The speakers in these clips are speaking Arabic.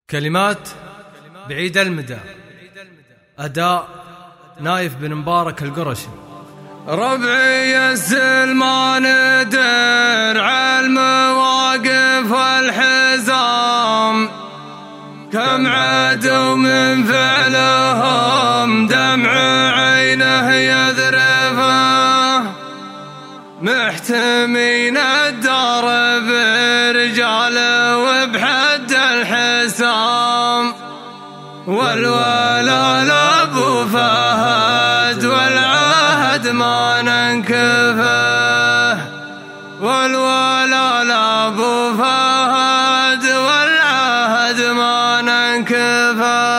كلمات بعيد المدى، أداء نايف بن مبارك القرشي. ربعي السلمان درع المواقف والحزام، كم عدوا من فعلهم دمع عينه يذرفه، محتمين الدار برجال وبحد الحسام، والولا لابو فهد والعهد ما ننكفه، والولا لابو فهد والعهد ما ننكفه.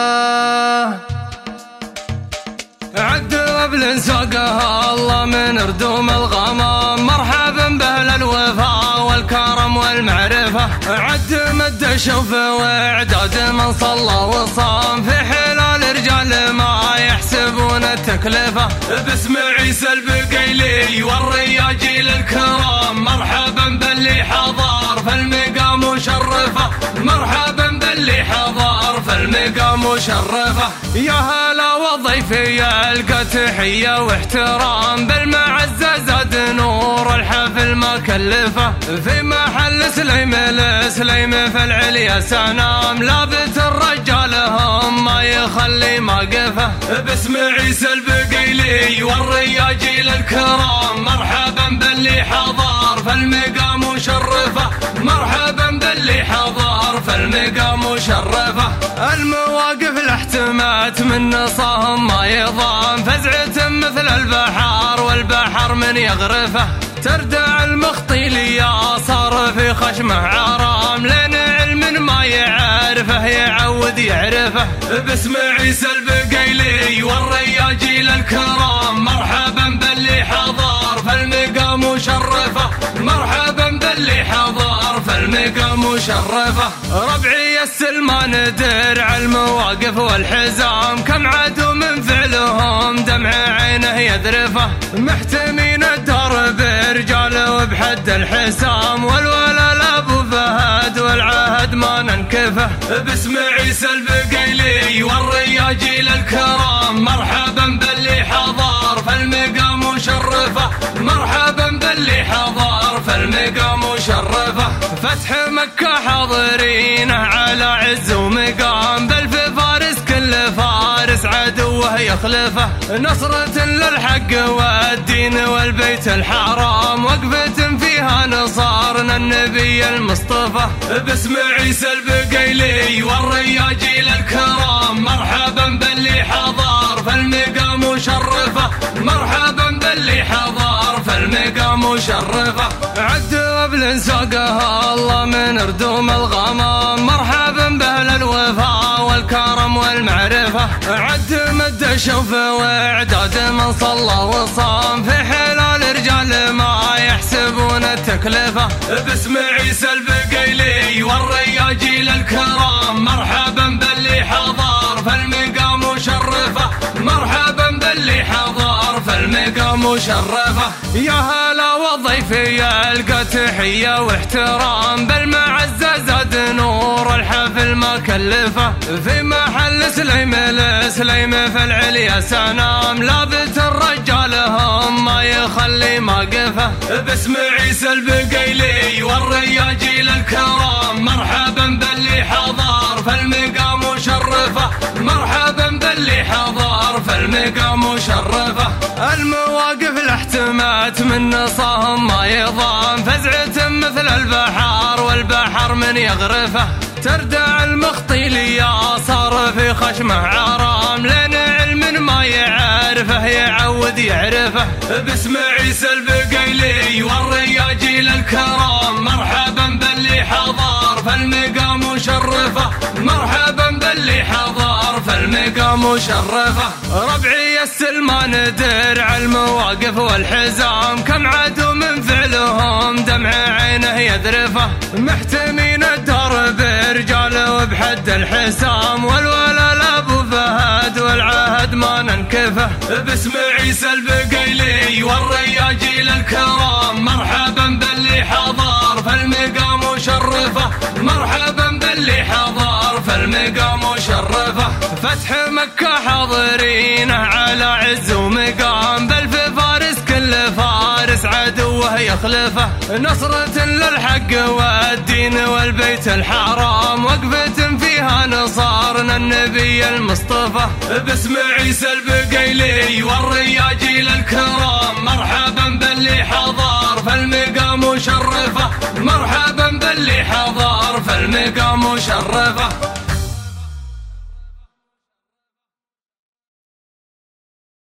عد وبل ساقها الله من ردوم الغمام، مرحبا بأهل الوفاء والكرم والمعرفة، عد مد الشوف واعداد من صلى وصام، في حلال رجال ما يحسبون التكلفة، باسم عيسى البقيلي والرياجيل الكرام، مرحبا باللي حضر فالمقام مشرفة، مرحبا باللي حضر فالمقام مشرفة. يا هلا وضيفي يلقى تحية واحترام، بالمعزة زاد نور الحفل ما كلفه، في محل سليم السليم في العليا سنام، لابت الرجال هم ما يخلي موقفه، باسم عيسى البقيلي والرياجيل الكرام، مرحبا باللي حضر فالمقام مشرفه، مرحبا باللي حضر فالمقام مشرفه. المواقف الاحتمات من نصاهم ما يضام، فزعة مثل البحر والبحر من يغرفه، تردع المخطيلي صار في خشمه عرام، لين علم ما يعرفه يعود يعرفه، باسم عيسى البقيلي والرياجيل الكرام، مرحبا باللي حضر فالمقام مشرفه، مرحبا باللي حضر فالمقام مشرفه. ربعي السلمان درع المواقف والحزام، كم عدوا من فعلهم دمع عينه يذرفه، محتمين الدار برجال وبحد الحسام، والولا لابو فهد والعهد ما ننكفه، باسم عيسى البقيلي والرياجيل الكرام، مرحبا باللي حضر فالمقام مشرفه، مرحبا باللي حضر فالمقام مشرفه. فتح مكة حاضرينه على عز ومقام، بل في فارس كل فارس عدوه يخلفه، نصرة للحق والدين والبيت الحرام، وقفة فيها نصارنا النبي المصطفى، باسم عيسى البقيلي والرياجيل الكرام، مرحبا باللي حضر فالمقام مشرفه، مرحبا باللي حضر فالمقام مشرفه. عد وبل ساقها الله من ردوم الغمام، مرحبا بأهل الوفاء والكرم والمعرفة، عد مد الشوف واعداد من صلى وصام، في حلال رجال ما يحسبون التكلفة، باسم عيسى البقيلي والرياجيل الكرام، مرحبا باللي حضر فالمقام مشرفه، مرحبا باللي حضر فالمقام مشرفه. يا هلا وضيفي يلقى تحية واحترام، بالمعزة زاد نور الحفل ما كلفه، في محل سليم السليم في العليا سنام، لابت الرجال هم ما يخلي موقفه، باسم عيسى البقيلي والرياجيل الكرام، مرحبا باللي حضر فالمقام مشرفه، مرحبا باللي حضر فالمقام مشرفه. المواقف الاحتمات من نصاهم ما يضام، فزعة مثل البحر والبحر من يغرفه، تردع المخطيلي صار في خشمه عرام، لين علم ما يعرفه يعود يعرفه، باسم عيسى البقيلي والرياجيل الكرام، مرحبا باللي حضر فالمقام مشرفه، مرحبا باللي حضر فالمقام مشرفه. ربعي السلمان درع المواقف والحزام، كم عدوا من فعلهم دمع عينه يذرفه، محتمين الدار برجال وبحد الحسام، والولا لابو فهد والعهد ما ننكفه، باسم عيسى البقيلي والرياجيل الكرام، مرحبا باللي حضر فالمقام مشرفه، مرحبا باللي حضر فالمقام مشرفة. فتح مكة حاضرينه على عز ومقام، بل في فارس كل فارس عدوه يخلفه. نصرة للحق والدين والبيت الحرام، وقفة فيها نصارنا النبي المصطفى. باسم عيسى البقيلي والرياجيل الكرام، مرحبا باللي حضر فالمقام مشرفة. مرحبا باللي حضر فالمقام مشرفة.